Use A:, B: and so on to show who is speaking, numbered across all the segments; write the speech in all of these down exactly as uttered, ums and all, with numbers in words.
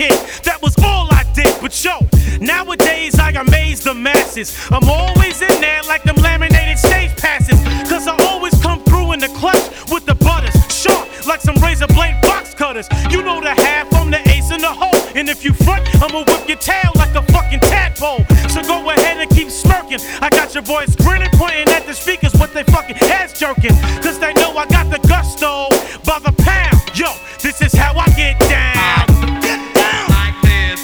A: kid. That was all I did, but yo, nowadays I amaze the masses. I'm always in there like them laminated stage passes, cause I always come through in the clutch with the butters, sharp like some razor blade box cutters. You know the half, I'm the ace in the hole, and if you front, I'ma whip your tail like a fucking tadpole. So go ahead and keep smirking. I got your boys grinning, pointing at the speakers with they fucking heads jerking, cause they know I got the gusto by the pound. Yo, this is how I get down. Get down like this.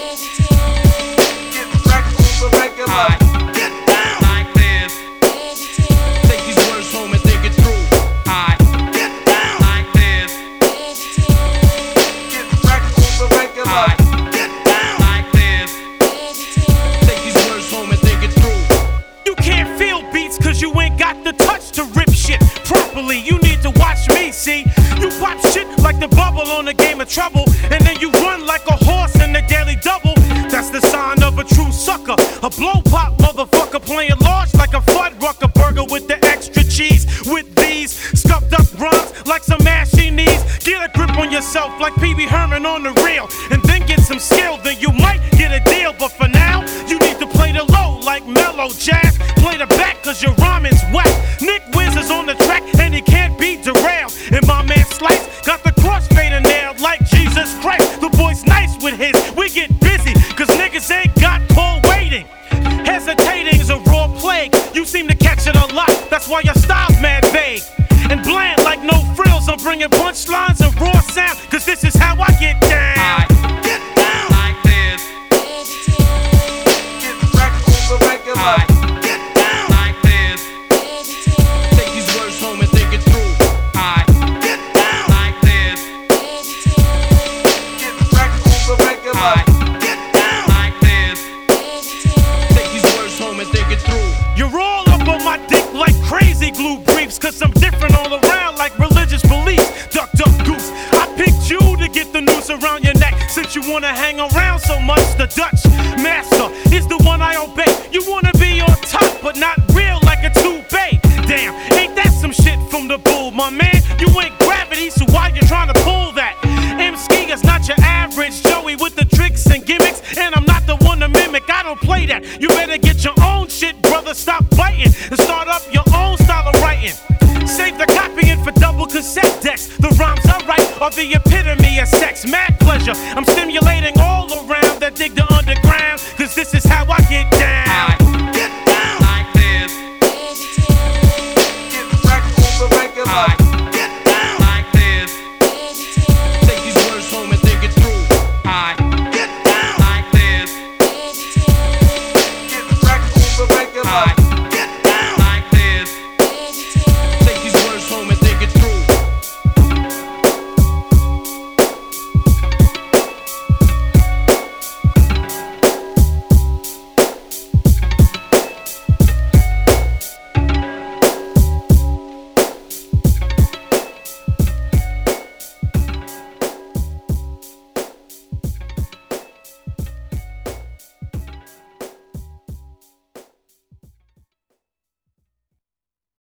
A: Get back to the regular. Get down like this. Take these words home and think it through. I get down like this. Get back to the regular. Get down like this. Take these words home and think it through. You can't feel beats cause you ain't got the touch to rip shit properly. You need to watch me, see? You pop shit like the bubble on a game of trouble, and then you run like a horse in the daily double. That's the sign of a true sucker. A blow pop motherfucker playing large like a Fuddrucker burger with the extra cheese. With these scuffed up rhymes like some ashy knees. Get a grip on yourself like Pee Wee Herman on the reel, and then get some skill, then you might get a deal. But for now, you need to play the low like mellow jazz. Play the back cause your rhyming's whack. Nick Wiz is on the track and he can't be derailed. And my man Slice got the crossfader nailed like Jesus Christ. The boy's nice with his, we get busy cause niggas ain't got Paul waiting. Hesitating is a raw plague. You seem to catch it a lot, that's why your style's mad vague and bland like no frills. I'm bringing punchlines and raw sound, cause this is how I get down. I get down like this. Get back to the regular. I get down like this. Take these words home and think it through. I get down like this. Get back to the regular. I get down like this. Take these words home and think it through. You're all up on my dick like crazy glue briefs, cause I'm different all around like religious beliefs. Duck, duck, goose. I picked you to get the noose around your neck, since you wanna hang around so much. The Dutch master is the one I obey. You wanna be on top, but not real like a two-bay. Damn, ain't that some shit from the bull, my man? You ain't gravity, so why you trying to pull that? M-Ski is not your average Joey with the tricks and gimmicks, and I'm not the one to mimic. I don't play that. You better get your own shit, brother. Stop biting and start up your own style of writing. Save the copying for double cassette decks. The rhymes I write are the epitome of sex, mad pleasure. I'm stimulating all